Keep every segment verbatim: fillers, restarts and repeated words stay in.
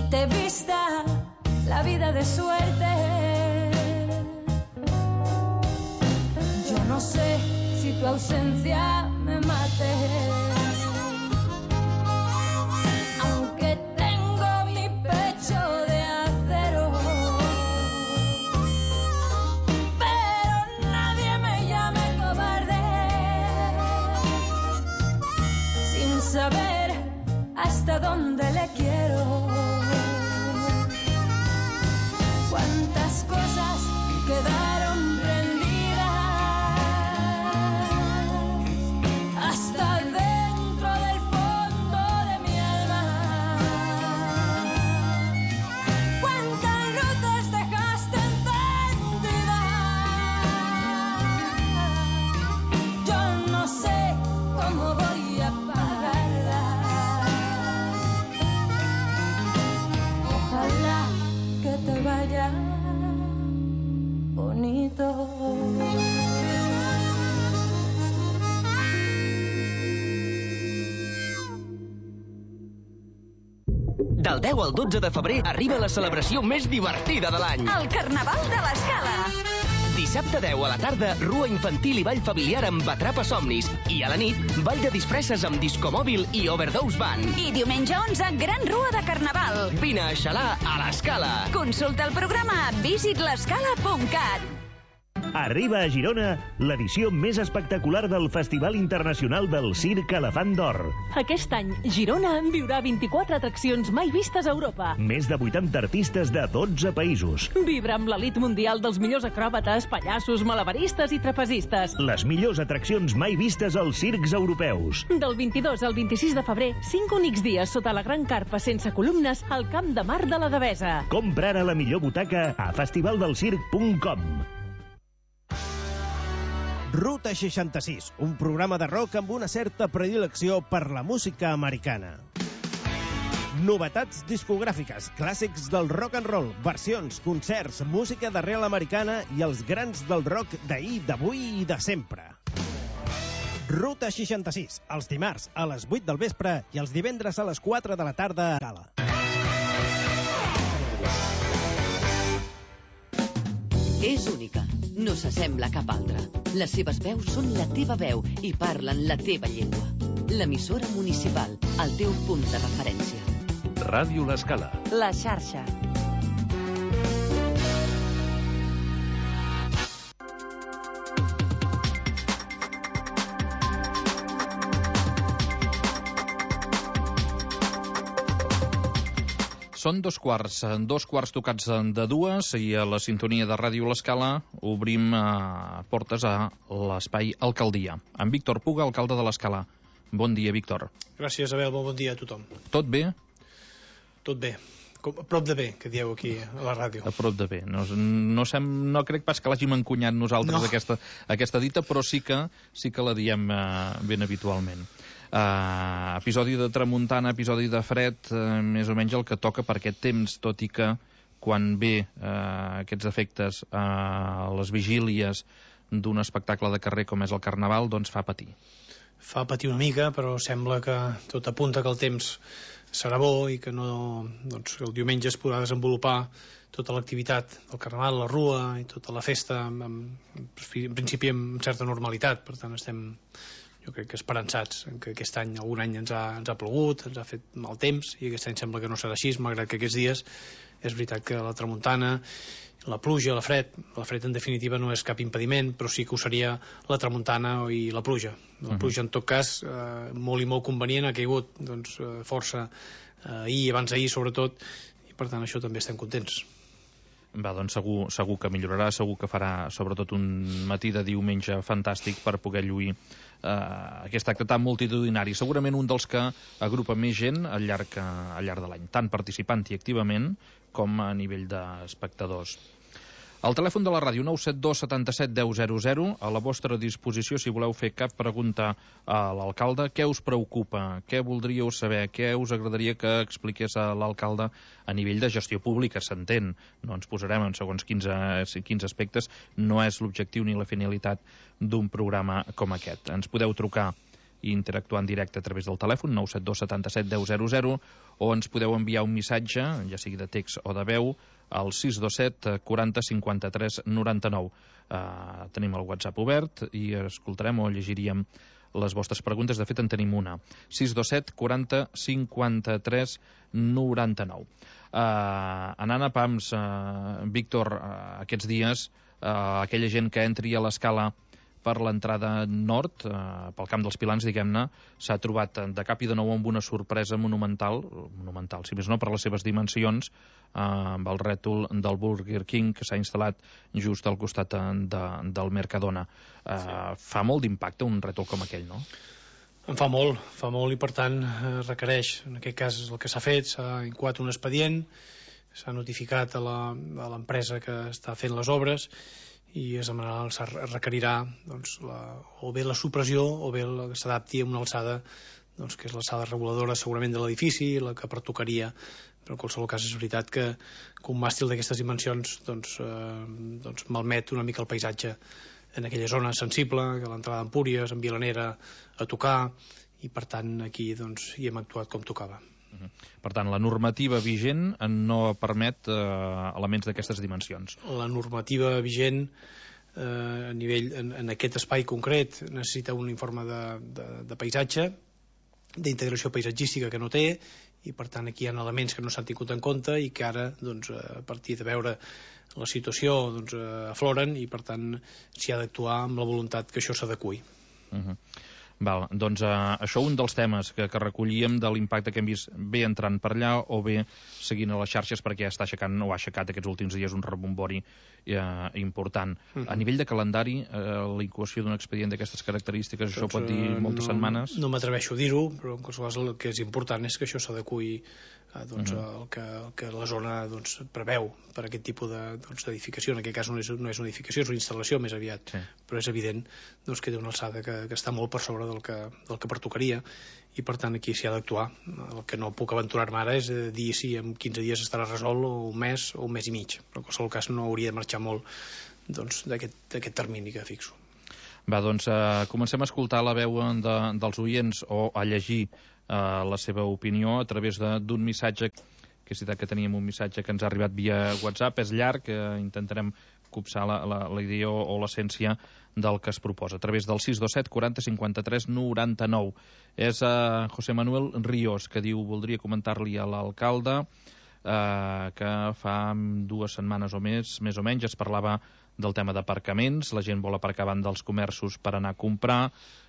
te vista la vida de suerte. Yo no sé si tu ausencia me mate, aunque tengo mi pecho de acero, pero nadie me llame cobarde, sin saber hasta dónde le quiero. Cuántas cosas quedaron rendidas hasta dentro del fondo de mi alma. Cuántas luces dejaste encendidas. Yo no sé cómo voy a apagarlas. Ojalá que te vaya bonito. Del deu al dotze de febrer arriba la celebració més divertida de l'any. El Carnaval de l'Escala. Dissabte deu a la tarda, rua infantil i ball familiar amb Atrapa Somnis. I a la nit, ball de disfresses amb discomòbil i Overdose Band. I diumenge onze, gran rua de Carnaval. Vine a xalar a l'Escala. Consulta el programa a visit l'escala punt cat. Arriba a Girona l'edició més espectacular del Festival Internacional del Circ Elefant d'Or. Aquest any, Girona en viurà vint-i-quatre atraccions mai vistes a Europa. Més de vuitanta artistes de dotze països. Vibra amb l'elit mundial dels millors acròbates, pallassos, malabaristes i trapezistes. Les millors atraccions mai vistes als circs europeus. Del vint-i-dos al vint-i-sis de febrer, cinc únics dies sota la gran carpa sense columnes al Camp de Mar de la Devesa. Compra ara la millor butaca a festivaldelsirc punt com. Ruta seixanta-sis, un programa de rock amb una certa predilecció per la música americana. Novetats discogràfiques, clàssics del rock and roll, versions, concerts, música d'arrel americana i els grans del rock d'ahir, d'avui i de sempre. Ruta seixanta-sis, els dimarts a les vuit del vespre i els divendres a les quatre de la tarda a Gala. És única, no s'assembla a cap altra. Les seves veus són la teva veu i parlen la teva llengua. L'emissora municipal, el teu punt de referència. Ràdio L'Escala. La xarxa. Són dos quarts, dos quarts tocats de dues i a la sintonia de Ràdio L'Escala obrim eh, portes a l'espai Alcaldia. En Víctor Puga, alcalde de l'Escala. Bon dia, Víctor. Gràcies, Abel. Bon dia a tothom. Tot bé? Tot bé. Com, a prop de bé, que dieu aquí a la ràdio. A prop de bé. No, no, sem, no crec pas que l'hàgim encunyat nosaltres, no. aquesta, aquesta dita, però sí que, sí que la diem eh, ben habitualment. Uh, episodi de tramuntana, episodi de fred, uh, més o menys el que toca per aquest temps, tot i que quan ve uh, aquests efectes a uh, les vigílies d'un espectacle de carrer com és el Carnaval, doncs fa patir. Fa patir una mica, però sembla que tot apunta que el temps serà bo i que no, doncs, el diumenge es podrà desenvolupar tota l'activitat del Carnaval, la rua i tota la festa en, en, en principi amb certa normalitat. Per tant estem, jo crec que esperançats que aquest any, algun any ens ha, ens ha plogut, ens ha fet mal temps i aquest any sembla que no serà així, malgrat que aquests dies és veritat que la tramuntana, la pluja, la fred, la fred en definitiva no és cap impediment, però sí que ho seria la tramuntana i la pluja. La pluja en tot cas eh, molt i molt convenient, ha caigut doncs, força eh, ahir, abans d'ahir sobretot, i per tant això també estem contents. Va, doncs segur, segur que millorarà, segur que farà sobretot un matí de diumenge fantàstic per poder lluir eh, aquest acte tan multitudinari. Segurament un dels que agrupa més gent al llarg, al llarg de l'any, tant participant-hi activament com a nivell d'espectadors. El telèfon de la ràdio nou set dos setanta set deu zero zero, a la vostra disposició si voleu fer cap pregunta a l'alcalde. Què us preocupa? Què voldríeu saber? Què us agradaria que expliqués a l'alcalde a nivell de gestió pública? S'entén, no ens posarem en segons quins, quins aspectes, no és l'objectiu ni la finalitat d'un programa com aquest. Ens podeu trucar i interactuar en directe a través del telèfon nou set dos setanta set deu zero zero, o ens podeu enviar un missatge, ja sigui de text o de veu, al sis dos set quaranta cinquanta tres noranta nou. Uh, tenim el WhatsApp obert i escoltarem o llegiríem les vostres preguntes. De fet, en tenim una. sis dos set quaranta cinquanta tres noranta nou. Uh, anant a pams, uh, Víctor, uh, aquests dies, uh, aquella gent que entri a l'escala per l'entrada nord, eh, pel camp dels Pilans, diguem-ne, s'ha trobat de cap i de nou amb una sorpresa monumental, monumental, si més no, per les seves dimensions, eh, amb el rètol del Burger King que s'ha instal·lat just al costat de, del Mercadona. Eh, sí. Fa molt d'impacte un rètol com aquell, no? En fa molt, fa molt i per tant eh, requereix, en aquest cas el que s'ha fet, s'ha incoat un expedient, s'ha notificat a l'empresa que està fent les obres i es demanarà, es requerirà doncs, la, o bé la supressió o bé la que s'adapti a una alçada doncs, que és l'alçada reguladora segurament de l'edifici, la que pertocaria, però en qualsevol cas és veritat que, que un màstil d'aquestes dimensions doncs, eh, doncs malmet una mica el paisatge en aquella zona sensible, que l'entrada d'Empúries, en Vilanera, a tocar, i per tant aquí doncs, hi hem actuat com tocava. Uh-huh. Per tant, la normativa vigent no permet eh, elements d'aquestes dimensions. La normativa vigent eh, a nivell, en, en aquest espai concret necessita un informe de, de, de paisatge, d'integració paisatgística que no té, i per tant aquí hi ha elements que no s'han tingut en compte i que ara, doncs, a partir de veure la situació, doncs, afloren, i per tant s'hi ha d'actuar amb la voluntat que això s'adeqüi. Uh-huh. Val, doncs eh, això un dels temes que, que recollíem de l'impacte que hem vist bé entrant per allà o bé seguint a les xarxes, perquè està aixecant o ha aixecat aquests últims dies un rebombori eh, important. Uh-huh. A nivell de calendari, eh, la incoació d'un expedient d'aquestes característiques, doncs, això pot dir moltes no, setmanes? No m'atreveixo a dir-ho, però en qualsevol cas el que és important és que això s'adeqüi eh, doncs, uh-huh. el, que, el que la zona doncs, preveu per aquest tipus d'edificació. De, doncs, en aquest cas no és, no és una edificació, és una instal·lació més aviat, sí. Però és evident doncs, que té una alçada que, que està molt per sobre del que, del que pertocaria, i per tant aquí s'hi ha d'actuar. El que no puc aventurar-me ara és dir si en quinze dies estarà resolt, o un mes o un mes i mig, però en qualsevol cas no hauria de marxar molt doncs, d'aquest termini que fixo. Va, doncs eh, comencem a escoltar la veu de, dels oients o a llegir eh, la seva opinió a través d'un missatge, que és veritat que teníem un missatge que ens ha arribat via WhatsApp, és llarg, eh, intentarem copsar la, la, la idea o, o l'essència del que es proposa, a través del sis dos set quaranta cinquanta tres noranta nou. És eh, José Manuel Ríos, que diu, voldria comentar-li a l'alcalde eh, que fa dues setmanes o més, més o menys, es parlava del tema d'aparcaments, la gent vol aparcar davant dels comerços per anar a comprar,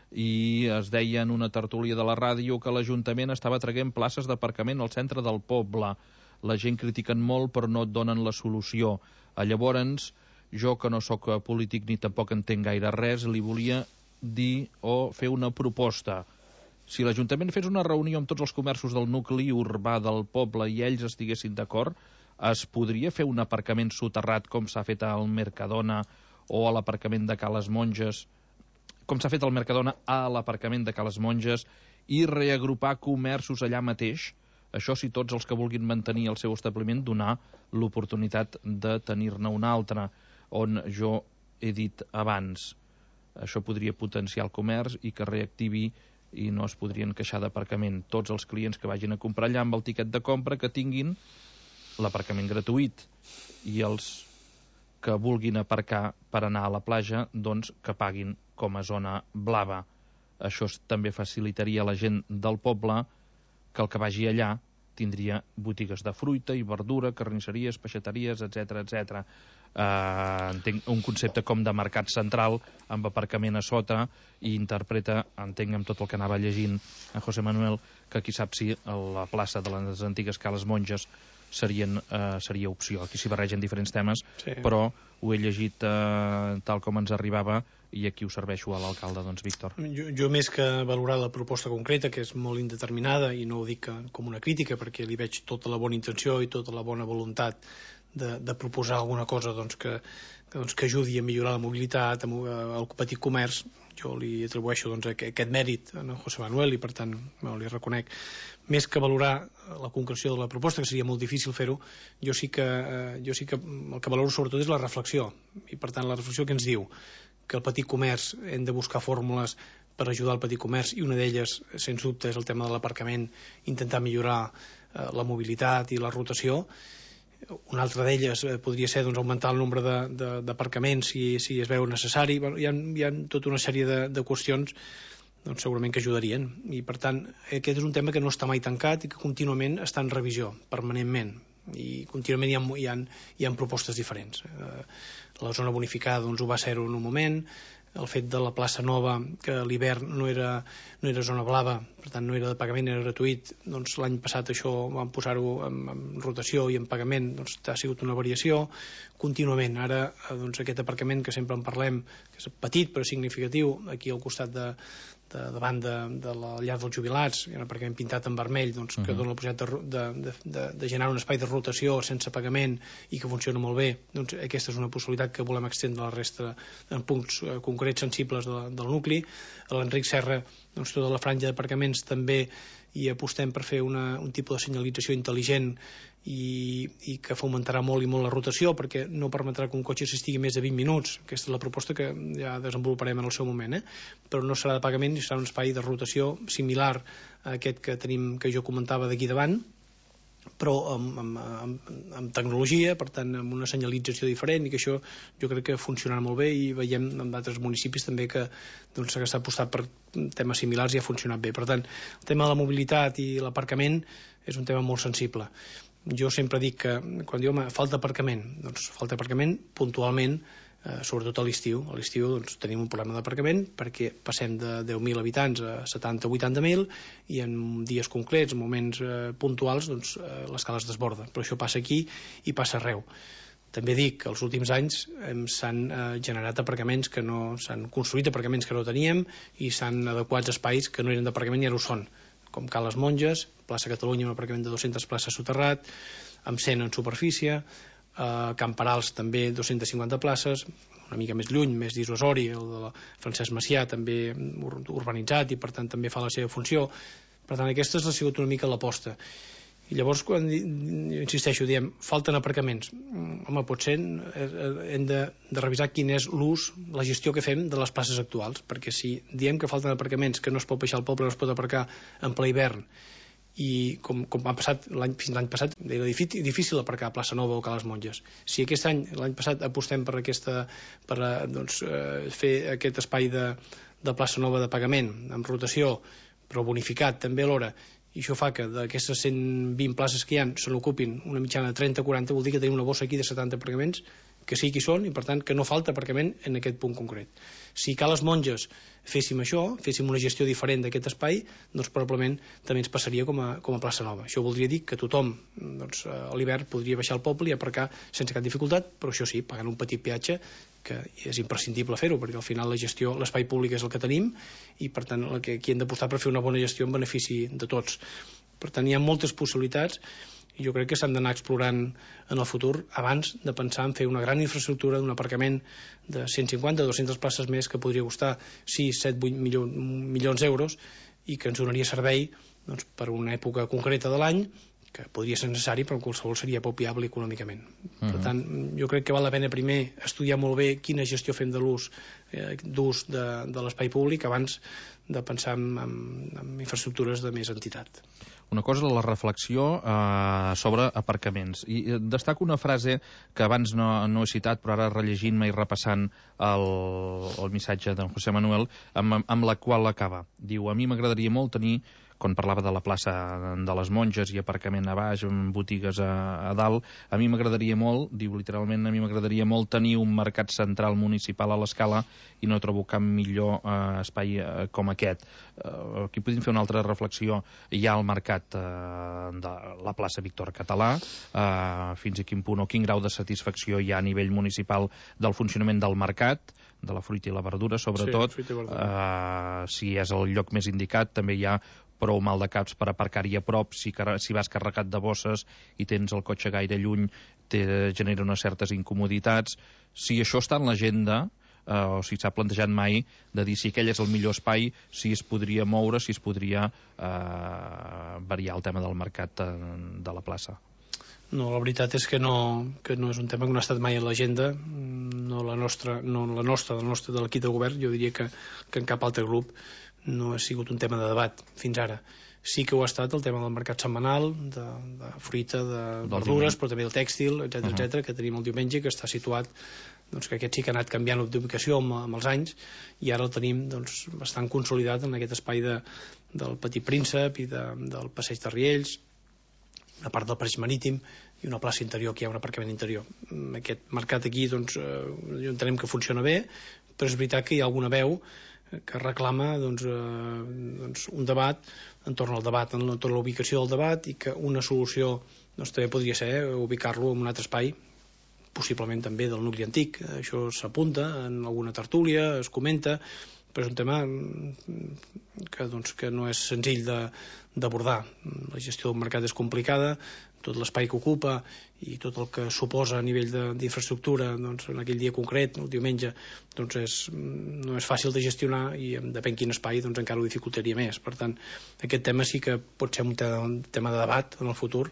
i es deia en una tertúlia de la ràdio que l'Ajuntament estava traient places d'aparcament al centre del poble. La gent critiquen molt però no et donen la solució. Llavors, jo que no sóc polític ni tampoc entenc gaire res, li volia dir o fer una proposta. Si l'Ajuntament fes una reunió amb tots els comerços del nucli urbà del poble i ells estiguessin d'acord, es podria fer un aparcament soterrat com s'ha fet al Mercadona o a l'aparcament de Cales Monges, com s'ha fet al Mercadona a l'aparcament de Cales Monges, i reagrupar comerços allà mateix. Això si tots els que vulguin mantenir el seu establiment donar l'oportunitat de tenir-ne un altre, on jo he dit abans. Això podria potenciar el comerç i que reactivi i no es podrien queixar d'aparcament. Tots els clients que vagin a comprar allà amb el tiquet de compra que tinguin l'aparcament gratuït, i els que vulguin aparcar per anar a la platja, doncs que paguin com a zona blava. Això també facilitaria a la gent del poble que el que vagi allà tindria botigues de fruita i verdura, carnisseries, peixateries, etcètera, etcètera. Uh, entenc un concepte com de mercat central amb aparcament a sota, i interpreta, entenc amb tot el que anava llegint en José Manuel, que qui sap si la plaça de les antigues Cales Monges serien, uh, seria opció. Aquí s'hi barregen diferents temes, sí. Però ho he llegit uh, tal com ens arribava, i aquí ho serveixo a l'alcalde, doncs, Víctor. Jo, jo més que valorar la proposta concreta, que és molt indeterminada, i no ho dic com una crítica, perquè li veig tota la bona intenció i tota la bona voluntat de, de proposar alguna cosa doncs, que, que, doncs, que ajudi a millorar la mobilitat, el petit comerç. Jo li atribueixo doncs, aquest mèrit a José Manuel, i per tant no, li reconec. Més que valorar la concreció de la proposta, que seria molt difícil fer-ho, jo sí que, eh, jo sí que el que valoro sobretot és la reflexió, i per tant la reflexió que ens diu que el petit comerç hem de buscar fórmules per ajudar el petit comerç, i una d'elles, sens dubte, és el tema de l'aparcament, intentar millorar eh, la mobilitat i la rotació. Una altra d'elles eh, podria ser doncs, augmentar el nombre d'aparcaments si, si es veu necessari. Bueno, hi, ha, hi ha tota una sèrie de, de qüestions doncs, segurament que ajudarien, i per tant aquest és un tema que no està mai tancat i que contínuament està en revisió, permanentment, i contínuament hi ha, hi ha, hi ha propostes diferents. Eh, la zona bonificada doncs, ho va ser en un moment, el fet de la plaça Nova, que a l'hivern no, era, no era zona blava, per tant no era de pagament, era gratuït, doncs l'any passat això vam posar-ho en, en rotació i en pagament, doncs ha sigut una variació contínuament. Ara doncs, aquest aparcament que sempre en parlem, que és petit però significatiu, aquí al costat de, de, davant de, de la llar dels jubilats, hi ha un aparcament pintat en vermell, doncs, que uh -huh. dona la possibilitat de, de, de, de generar un espai de rotació sense pagament i que funciona molt bé. Doncs aquesta és una possibilitat que volem extendre a la resta en punts eh, concrets sensibles de, del nucli. A l'Enric Serra, doncs, tota la franja d'aparcaments també hi apostem per fer una, un tipus de senyalització intel·ligent i, i que fomentarà molt i molt la rotació, perquè no permetrà que un cotxe s'estigui més de vint minuts. Aquesta és la proposta que ja desenvoluparem en el seu moment, eh? Però no serà de pagament i serà un espai de rotació similar a aquest que tenim, que jo comentava d'aquí davant, però amb, amb, amb, amb tecnologia, per tant amb una senyalització diferent, i que això jo crec que funcionarà molt bé, i veiem en d'altres municipis també que doncs, s'ha apostat per temes similars i ha funcionat bé. Per tant, el tema de la mobilitat i l'aparcament és un tema molt sensible. Jo sempre dic que quan diu falta aparcament, doncs falta aparcament puntualment, eh, sobretot a l'estiu. A l'estiu doncs, tenim un problema d'aparcament perquè passem de deu mil habitants a setanta o vuitanta mil, i en dies concrets, en moments eh, puntuals, doncs, eh, l'escala es desborda. Però això passa aquí i passa arreu. També dic que els últims anys s'han eh, generat aparcaments que no s'han construït aparcaments que no teníem, i s'han adequat espais que no eren d'aparcament i ara ho són, com Cal les Monges, plaça Catalunya, un aparcament de dues-centes places soterrat, amb cent en superfície, eh, Camp Perals també dues-centes cinquanta places, una mica més lluny, més dissuasori, el de la Francesc Macià també urbanitzat, i per tant també fa la seva funció. Per tant, aquesta ha sigut una mica l'aposta. I llavors, quan insisteixo, diem, falten aparcaments. Home, potser hem de, de revisar quin és l'ús, la gestió que fem de les places actuals, perquè si diem que falten aparcaments, que no es pot baixar al poble, no es pot aparcar en ple hivern, i com, com ha passat l'any fins l'any passat, era difícil, difícil aparcar a Plaça Nova o Cal les Monges. Si aquest any, l'any passat, apostem per aquesta, per doncs, eh, fer aquest espai de, de Plaça Nova de pagament, amb rotació, però bonificat també alhora, i això fa que d'aquestes cent vint places que hi ha se n'ocupin una mitjana de trenta o quaranta, vol dir que tenim una bossa aquí de setanta aparcaments que sí que hi són, i per tant que no falta aparcament en aquest punt concret. Si Cal les Monges féssim això, féssim una gestió diferent d'aquest espai, doncs probablement també ens passaria com a, com a Plaça Nova. Això voldria dir que tothom doncs, a l'hivern podria baixar al poble i aparcar sense cap dificultat, però això sí, pagant un petit peatge, que és imprescindible fer-ho, perquè al final la gestió, l'espai públic és el que tenim, i per tant el que aquí hem d'apostar per fer una bona gestió en benefici de tots. Per tant, hi ha moltes possibilitats, i jo crec que s'han d'anar explorant en el futur abans de pensar en fer una gran infraestructura d'un aparcament de cent cinquanta o dues-centes places més, que podria costar sis, set, vuit milions, milions d'euros, i que ens donaria servei doncs, per una època concreta de l'any, que podria ser necessari, però en qualsevol seria poc viable econòmicament. Uh-huh. Per tant, jo crec que val la pena primer estudiar molt bé quina gestió fem de l'ús eh, d'ús de, de l'espai públic abans de pensar en, en, en infraestructures de més entitat. Una cosa és la reflexió eh, sobre aparcaments. I destaco una frase que abans no, no he citat, però ara rellegint-me i repassant el, el missatge d'en José Manuel, amb, amb la qual acaba. Diu, a mi m'agradaria molt tenir, quan parlava de la plaça de les Monges i aparcament a baix, amb botigues a, a dalt, a mi m'agradaria molt, diu literalment, a mi m'agradaria molt tenir un mercat central municipal a l'Escala, i no trobo cap millor eh, espai eh, com aquest. Eh, aquí podem fer una altra reflexió. Hi ha el mercat eh, de la plaça Víctor Català, eh, fins a quin punt o quin grau de satisfacció hi ha a nivell municipal del funcionament del mercat, de la fruita i la verdura, sobretot. Sí, eh, si és el lloc més indicat, també hi ha prou mal de caps per aparcar-hi a prop. Si, si vas carregat de bosses i tens el cotxe gaire lluny, te genera unes certes incomoditats. Si això està en l'agenda, eh, o si s'ha plantejat mai de dir si aquell és el millor espai, si es podria moure, si es podria eh, variar el tema del mercat de la plaça. No, la veritat és que no, que no és un tema que no ha estat mai a l'agenda, no la nostra, no la nostra, la nostra de l'equip de govern, jo diria que, que en cap altre grup, no ha sigut un tema de debat fins ara. Sí que ho ha estat el tema del mercat setmanal, de, de fruita, de verdures, però també del tèxtil, etcètera, uh -huh. etcètera, que tenim el diumenge, que està situat, doncs que aquest sí que ha anat canviant d'ubicació amb, amb els anys, i ara el tenim doncs, bastant consolidat en aquest espai de, del Petit Príncep i de, del Passeig de Riells, a part del Passeig Marítim, i una plaça interior, que hi ha un aparcament interior. Aquest mercat aquí, doncs, eh, entenem que funciona bé, però és veritat que hi ha alguna veu que reclama doncs, eh, doncs, un debat entorn al debat, entorn a la ubicació del debat, i que una solució doncs, també podria ser eh, ubicar-lo en un altre espai, possiblement també del nucli antic. Això s'apunta en alguna tertúlia, es comenta, però és un tema que, doncs, que no és senzill d'abordar. La gestió del mercat és complicada, tot l'espai que ocupa i tot el que suposa a nivell d'infraestructura doncs, en aquell dia concret, el diumenge, doncs és, no és fàcil de gestionar, i depèn quin espai doncs, encara ho dificultaria més. Per tant, aquest tema sí que pot ser un tema, un tema de debat en el futur,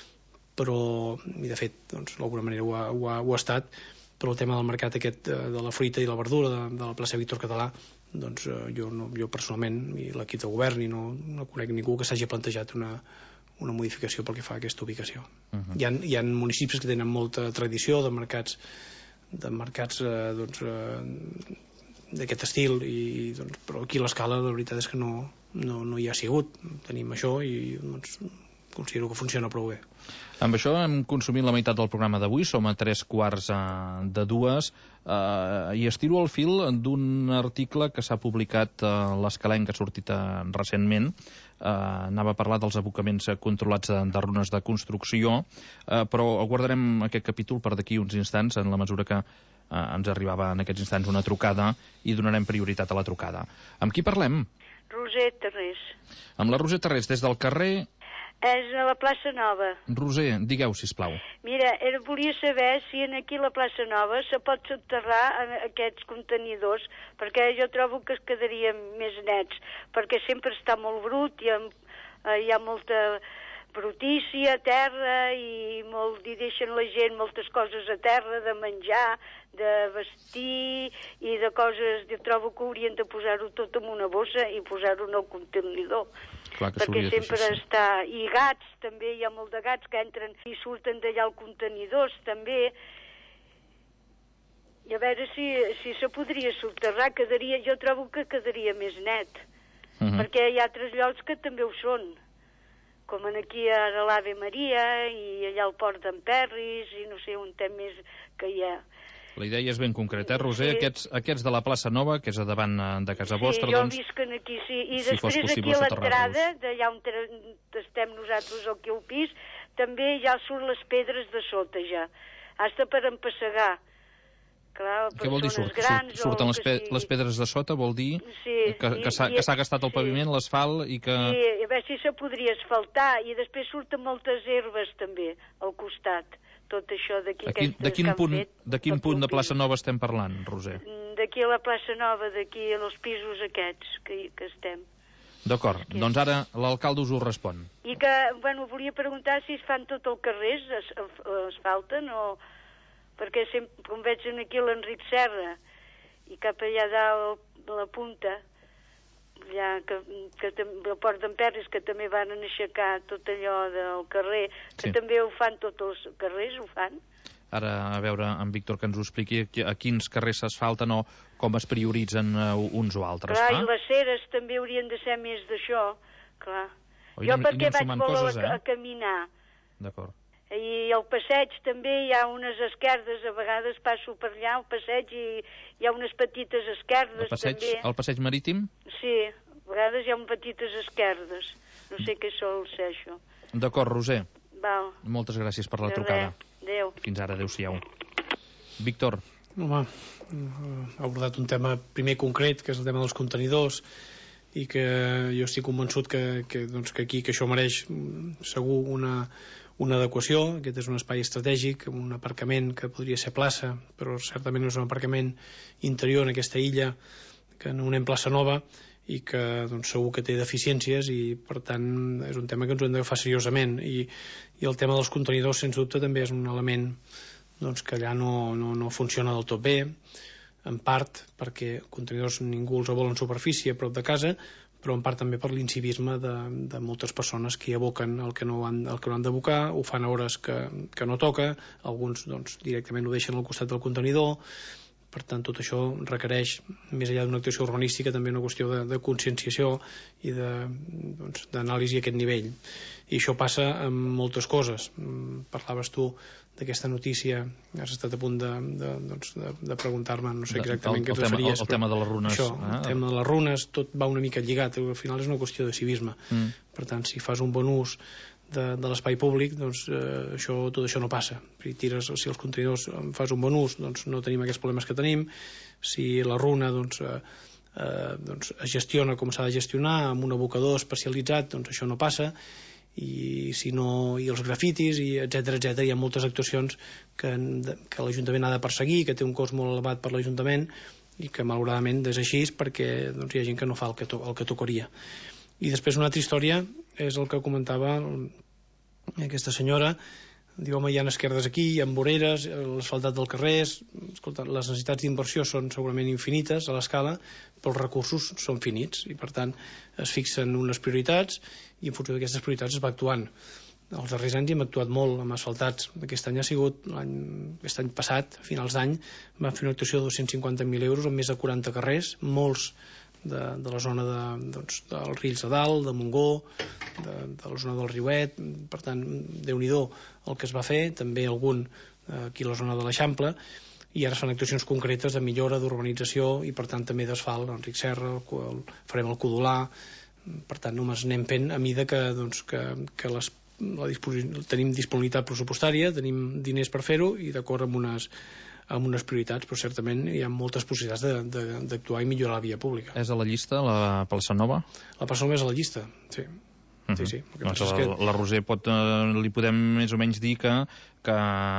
però, i de fet, doncs, d'alguna manera ho ha, ho, ha, ho ha estat, però el tema del mercat aquest de la fruita i la verdura de, de la plaça Víctor Català, doncs jo, no, jo personalment, i l'equip de govern, i no, no conec ningú que s'hagi plantejat una una modificació pel que fa a aquesta ubicació. Uh -huh. hi, ha, hi ha municipis que tenen molta tradició de mercats de mercats eh, doncs, eh, d'aquest estil, i, doncs, però aquí l'escala la veritat és que no, no, no hi ha sigut. Tenim això i doncs, considero que funciona prou bé. Amb això hem consumit la meitat del programa d'avui, som a tres quarts de dues, eh, i estiro el fil d'un article que s'ha publicat a l'Escalenc, que ha sortit recentment. Uh, anava a parlar dels abocaments controlats de, de runes de construcció, uh, però guardarem aquest capítol per d'aquí uns instants, en la mesura que uh, ens arribava en aquests instants una trucada, i donarem prioritat a la trucada. Amb qui parlem? Roser Tarrés. Amb la Roser Tarrés, des del carrer... És a la plaça Nova. Roser, digueu, sisplau. Mira, era, volia saber si en aquí a la plaça Nova se pot subterrar aquests contenidors, perquè jo trobo que es quedarien més nets, perquè sempre està molt brut, hi ha, hi ha molta brutícia a terra, i molt, hi deixen la gent moltes coses a terra, de menjar, de vestir, i de coses, jo trobo que haurien de posar-ho tot en una bossa i posar-ho en el contenidor. Clar que perquè sempre sí. està... I gats, també hi ha molt de gats que entren i surten d'allà als contenidors, també. I a veure si, si se podria soterrar, quedaria, jo trobo que quedaria més net, uh -huh. perquè hi ha altres llocs que també ho són, com aquí a l'Ave Maria, i allà al Port d'en Perris, i no sé on té més que hi ha. La idea és ben concreta, eh, Roser? Sí. Aquests, aquests de la plaça Nova, que és a davant de casa sí, vostra, jo doncs... Sí, jo visc aquí, sí. I si després aquí a l'entrada, d'allà on estem nosaltres aquí al pis, també ja surt les pedres de sota, ja. Hasta per empassegar. Clar, què vol dir surt? Grans, surten les, pe sigui... les pedres de sota, vol dir sí, que, que s'ha gastat el paviment, sí. l'asfalt, i que... Sí, a veure si se podria asfaltar, i després surten moltes herbes també al costat. Tot això d'aquí de quin punt, fet, de quin punt de plaça Nova estem parlant, Roser? D'aquí a la plaça Nova, d'aquí a els pisos aquests que, que estem. D'acord, doncs ara l'alcalde us ho respon. I que, bueno, volia preguntar si es fan tot el carrer, es, es falten, o... perquè sempre, com veig aquí l'Enric Serra, i cap allà dalt a la punta, ja que, que el Port d'en Perris, que també van aixecar tot allò del carrer, que sí. també ho fan tots els carrers, ho fan. Ara, a veure, en Víctor, que ens ho expliqui a quins carrers s'asfalten o com es prioritzen uns o altres. Clar, ah? i les ceres també haurien de ser més d'això, clar. Oi, jo anem, perquè anem vaig molt coses, a, eh? a caminar. D'acord. I al passeig també hi ha unes esquerdes, a vegades passo per allà al passeig i hi ha unes petites esquerdes el passeig, també. El passeig marítim? Sí, a vegades hi ha petites esquerdes. No sé què sol ser això. D'acord, Roser. Val. Moltes gràcies per la de trucada. Adéu. Fins ara, adéu-siau. Víctor. Home, ha abordat un tema primer concret, que és el tema dels contenidors, i que jo estic convençut que, que, doncs, que aquí que això mereix segur una, una adequació. Aquest és un espai estratègic, un aparcament que podria ser plaça, però certament no és un aparcament interior en aquesta illa que anomenem plaça Nova, i que doncs, segur que té deficiències, i per tant és un tema que ens ho hem d'agafar seriosament, i, i el tema dels contenidors sens dubte també és un element doncs, que allà no, no, no funciona del tot bé. en part perquè contenidors ningú els vol en superfície a prop de casa, però en part també per l'incivisme de, de moltes persones que hi aboquen el que no han, el que no han d'abocar, ho fan a hores que, que no toca, alguns doncs, directament ho deixen al costat del contenidor. Per tant, tot això requereix, més enllà d'una actuació urbanística, també una qüestió de, de conscienciació i d'anàlisi doncs, a aquest nivell. I això passa amb moltes coses. Parlaves tu d'aquesta notícia, has estat a punt de, de, doncs, de, de preguntar-me, no sé exactament què et referies. El, el tema de les runes. Això, eh? el tema de les runes, tot va una mica lligat, al final és una qüestió de civisme. Mm. Per tant, si fas un bon ús de, de l'espai públic, doncs eh, això, tot això no passa. Si tires, si els contenidors fas un bon ús, doncs no tenim aquests problemes que tenim. Si la runa doncs, eh, eh, doncs es gestiona com s'ha de gestionar, amb un abocador especialitzat, doncs això no passa. I si no, i els grafitis, i etcètera, etcètera. Hi ha moltes actuacions que, que l'Ajuntament ha de perseguir, que té un cost molt elevat per l'Ajuntament i que malauradament és així perquè doncs, hi ha gent que no fa el que, to, el que tocaria. I després una altra història és el que comentava aquesta senyora. Diu, home, hi ha esquerdes aquí, hi ha voreres, l'asfaltat del carrer. Escolta, les necessitats d'inversió són segurament infinites a l'escala, però els recursos són finits i per tant es fixen unes prioritats i en funció d'aquestes prioritats es va actuant. Els darrers anys hem actuat molt amb asfaltats. Aquest any ha sigut, aquest any passat, a finals d'any, vam fer una actuació de dos-cents cinquanta mil euros amb més de quaranta carrers, molts de, de la zona de, doncs, dels Rills de Dalt, de Montgó, de, de la zona del Riuet. Per tant, Déu-n'hi-do el que es va fer, també algun aquí a la zona de l'Eixample, i ara es fan actuacions concretes de millora, d'urbanització i per tant també d'asfalt, Enric Serra, el, el, farem el Codolà. Per tant, només anem fent a mida que, doncs, que, que les, la tenim disponibilitat pressupostària, tenim diners per fer-ho i d'acord amb unes amb unes prioritats, però certament hi ha moltes possibilitats d'actuar i millorar la via pública. És a la llista, la Plaça Nova? La Plaça Nova és a la llista, sí. Uh -huh. sí, sí. Doncs la, que... la Roser pot, eh, li podem més o menys dir que, que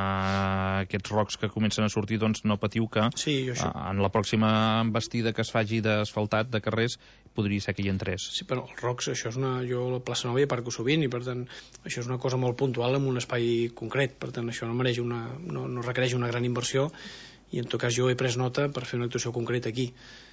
aquests rocs que comencen a sortir doncs no patiu que sí, això... en la pròxima embestida que es faci d'asfaltat de carrers podria ser que hi entrés. Sí, però els rocs, això és una... jo a la Plaça Nova hi aparco sovint i per tant això és una cosa molt puntual en un espai concret, per tant això no mereix una... no, no requereix una gran inversió i en tot cas jo he pres nota per fer una actuació concreta aquí.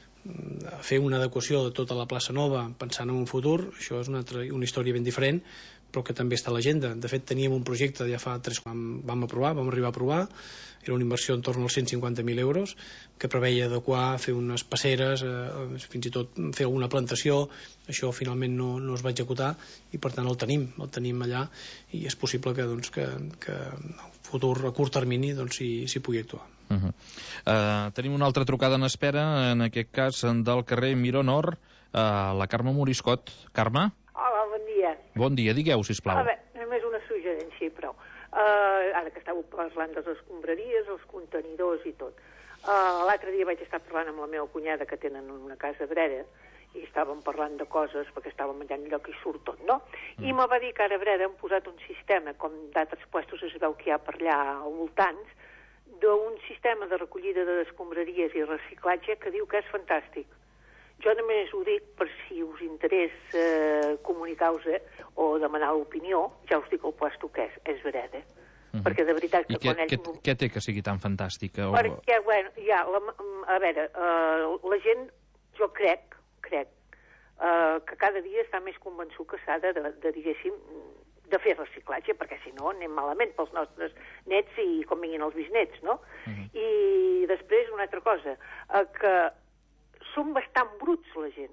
Fer una adequació de tota la Plaça Nova pensant en un futur, això és una, una història ben diferent, però que també està a l'agenda. De fet, teníem un projecte ja fa tres vam, vam aprovar, vam arribar a aprovar, era una inversió en torn als cent cinquanta mil euros, que preveia adequar, fer unes passeres, eh, fins i tot fer alguna plantació. Això finalment no, no es va executar i per tant el tenim, el tenim allà i és possible que, doncs, que, que en el futur a curt termini doncs, s'hi, s'hi pugui actuar. Uh -huh. uh, tenim una altra trucada en espera, en aquest cas del carrer Miró Nord, uh, la Carme Moriscot. Carme? Hola, bon dia. Bon dia, digueu, sisplau. A veure, només una suggerència, però uh, ara que estàveu parlant de les escombraries, els contenidors i tot. Uh, L'altre dia vaig estar parlant amb la meva cunyada que tenen una casa a Breda i estàvem parlant de coses perquè estàvem allà en lloc i surt tot, no? Mm. I me va dir que ara a Breda han posat un sistema, com d'altres puestos es veu que hi ha per allà al voltants, d'un sistema de recollida de escombraries i reciclatge que diu que és fantàstic. Jo només ho dic per si us interessa eh, comunicar-vos o demanar l'opinió, ja us dic el puesto que és, és Breda. Uh -huh. Perquè de veritat que I quan què, ells... què, què té que sigui tan fantàstica? O... Perquè, bueno, ja, la, a veure, uh, la gent, jo crec, crec, uh, que cada dia està més convençut que s'ha de, de, de, diguéssim, de fer reciclatge, perquè si no anem malament pels nostres nets i com vinguin els bisnets, no? Uh -huh. I després una altra cosa, eh, que són bastant bruts la gent.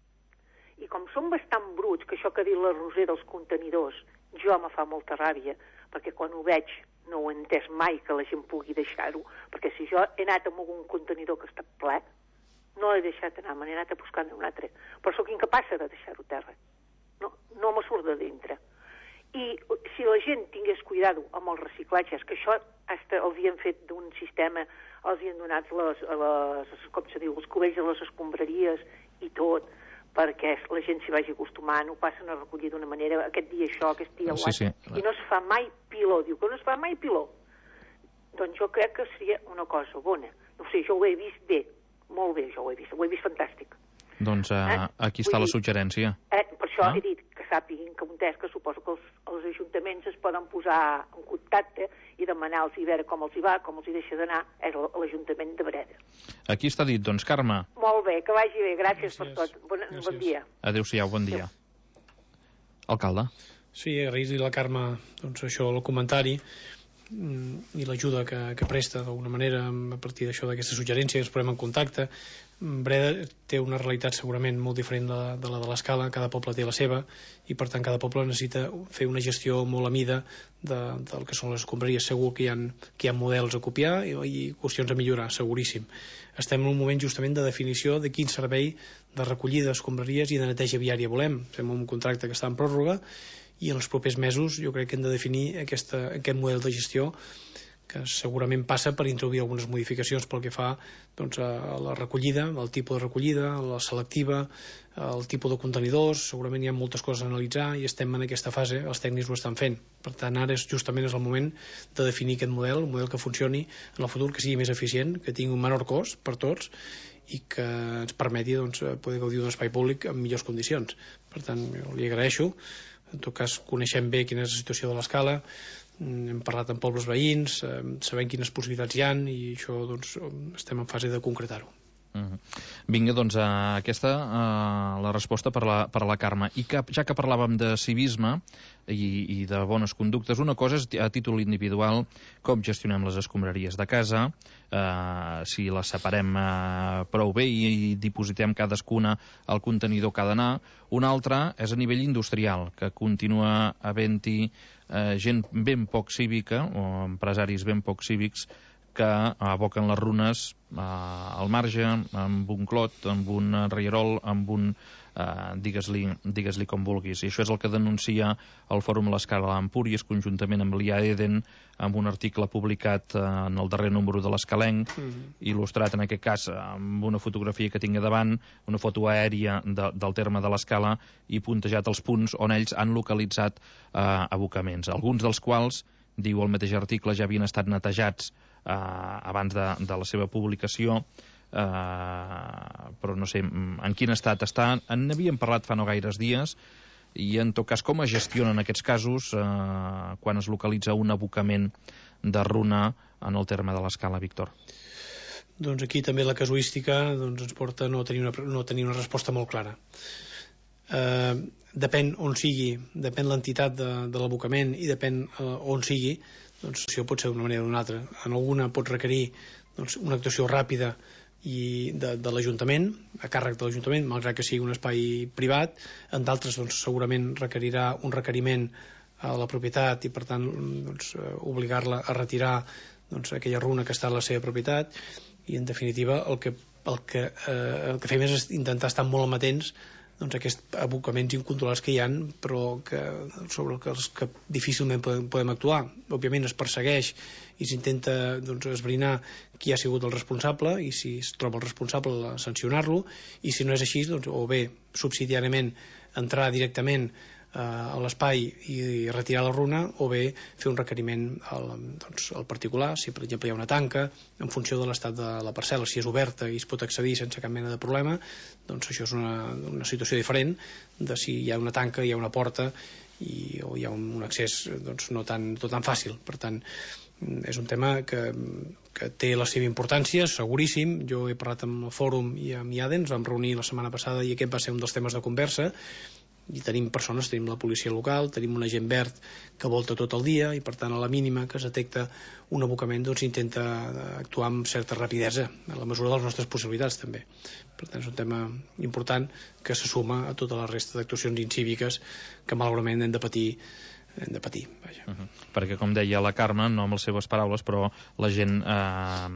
I com són bastant bruts, que això que ha dit la Roser dels contenidors, jo me fa molta ràbia, perquè quan ho veig no ho he entès mai que la gent pugui deixar-ho, perquè si jo he anat amb un contenidor que està ple, no l'he deixat anar, me n'he anat a buscar un altre. Però sóc incapaç de deixar-ho a terra. No, no me surt de dintre. I si la gent tingués cuidado amb els reciclatges, que això hasta els hi han fet d'un sistema, els hi han donat les, les, com se diu, els cubells de les escombraries i tot, perquè la gent s'hi vagi acostumant, ho passen a recollir d'una manera, aquest dia això, aquest dia sí, sí. i no es fa mai piló, diu que no es fa mai piló. Doncs jo crec que seria una cosa bona. No sé, jo ho he vist bé, molt bé, jo ho he vist, ho he vist fantàstic. Doncs uh, eh? aquí està Vull la dir, suggerència. Eh, per això ah? he dit que s'ha sàpiguin que un test que suposo que els, els ajuntaments es poden posar en contacte i demanar-los i veure com els hi va, com els hi deixa d'anar, és l'Ajuntament de Breda. Aquí està dit, doncs, Carme. Molt bé, que vagi bé, gràcies, gràcies. per tot. Bon, bon dia. Adéu-siau, bon dia. Alcalde. Sí, agrair-li a la Carme, doncs, això, el comentari i l'ajuda que, que presta d'alguna manera a partir d'això, d'aquesta suggerència, que ens posem en contacte. Breda té una realitat segurament molt diferent de, de la de l'Escala, cada poble té la seva i per tant cada poble necessita fer una gestió molt a mida de, del que són les escombraries. Segur que hi ha, que hi ha models a copiar i, i qüestions a millorar, seguríssim. Estem en un moment justament de definició de quin servei de recollida d'escombraries i de neteja viària volem. Estem en un contracte que està en pròrroga i en els propers mesos jo crec que hem de definir aquesta, aquest model de gestió que segurament passa per introduir algunes modificacions pel que fa doncs, a la recollida, el tipus de recollida, la selectiva, el tipus de contenidors. Segurament hi ha moltes coses a analitzar i estem en aquesta fase, els tècnics ho estan fent. Per tant, ara és, justament és el moment de definir aquest model, un model que funcioni en el futur, que sigui més eficient, que tingui un menor cost per tots i que ens permeti doncs, poder gaudir d'un espai públic en millors condicions. Per tant, jo li agraeixo. En tot cas, coneixem bé quina és la situació de l'Escala, hem parlat amb pobles veïns, sabem quines possibilitats hi ha i això doncs, estem en fase de concretar-ho. Uh-huh. Vinga, doncs, uh, aquesta uh, la resposta per la, per la Carme. I que, ja que parlàvem de civisme i, i de bones conductes, una cosa és a títol individual com gestionem les escombraries de casa, uh, si les separem uh, prou bé i, i dipositem cadascuna al contenidor que ha d'anar. Una altra és a nivell industrial, que continua havent-hi uh, gent ben poc cívica o empresaris ben poc cívics que aboquen les runes eh, al marge, amb un clot, amb un rierol, amb un... Eh, digues-li digues-li com vulguis. I això és el que denuncia el Fòrum L'Escala d'Empúries, conjuntament amb l'I A Eden, amb un article publicat eh, en el darrer número de l'Escalenc, mm-hmm. il·lustrat en aquest cas amb una fotografia que tinc davant, una foto aèria de, del terme de l'Escala, i puntejat els punts on ells han localitzat eh, abocaments, alguns dels quals, diu el mateix article, ja havien estat netejats eh, abans de, de la seva publicació, eh, però no sé en quin estat està. En havíem parlat fa no gaires dies, i en tot cas com es gestionen aquests casos eh, quan es localitza un abocament de runa en el terme de l'Escala, Víctor? Doncs aquí també la casuística doncs, ens porta a no tenir una, no tenir una resposta molt clara. Eh, depèn on sigui, depèn l'entitat de, de l'abocament i depèn eh, on sigui, doncs això pot ser d'una manera o d'una altra. En alguna pot requerir doncs, una actuació ràpida i de, de l'Ajuntament, a càrrec de l'Ajuntament, malgrat que sigui un espai privat. En d'altres doncs, segurament requerirà un requeriment a la propietat i per tant doncs, obligar-la a retirar doncs, aquella runa que està a la seva propietat. I en definitiva el que, el que, eh, el que fem és intentar estar molt amatents doncs, aquests abocaments incontrolats que hi ha, però que, sobre els que difícilment podem, podem actuar. Òbviament es persegueix i s'intenta doncs, esbrinar qui ha sigut el responsable i si es troba el responsable sancionar-lo, i si no és així, doncs, o bé subsidiàriament entrar directament eh, a l'espai i retirar la runa, o bé fer un requeriment al, doncs, al particular, si per exemple hi ha una tanca, en funció de l'estat de la parcel·la, si és oberta i es pot accedir sense cap mena de problema, doncs això és una, una situació diferent de si hi ha una tanca, hi ha una porta i, o hi ha un, un accés doncs, no tan, no tan fàcil. Per tant, és un tema que, que té la seva importància, seguríssim. Jo he parlat amb el fòrum i amb I A D E, ens vam reunir la setmana passada i aquest va ser un dels temes de conversa. I tenim persones, tenim la policia local, tenim un agent verd que volta tot el dia i per tant a la mínima que es detecta un abocament doncs intenta actuar amb certa rapidesa a la mesura de les nostres possibilitats també. Per tant és un tema important que se suma a tota la resta d'actuacions incíviques que malauradament hem de patir hem de patir, vaja. Uh-huh. Perquè, com deia la Carme, no amb les seves paraules, però la gent eh,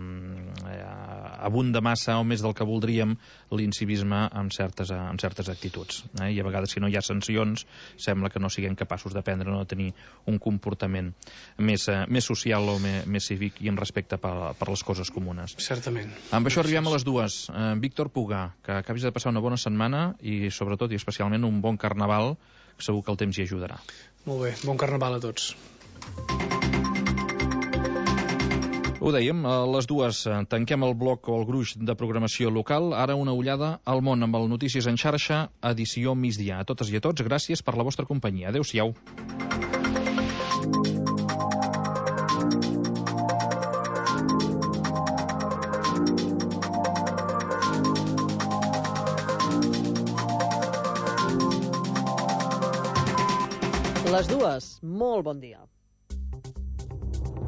eh, abunda massa o més del que voldríem l'incivisme amb certes, amb certes actituds. Eh? I a vegades, si no hi ha sancions, sembla que no siguem capaços d'aprendre o de tenir un comportament més, eh, més social o més, més cívic i amb respecte per, per les coses comunes. Certament. Amb això arribem a les dues. Eh, Víctor Puga, que acabis de passar una bona setmana i, sobretot i especialment, un bon carnaval, que segur que el temps hi ajudarà. Molt bé, bon carnaval a tots. Ho dèiem, a les dues tanquem el bloc o el gruix de programació local. Ara una ullada al món amb el Notícies en xarxa, edició migdia. A totes i a tots, gràcies per la vostra companyia. Adéu-siau. Les dues, molt bon dia.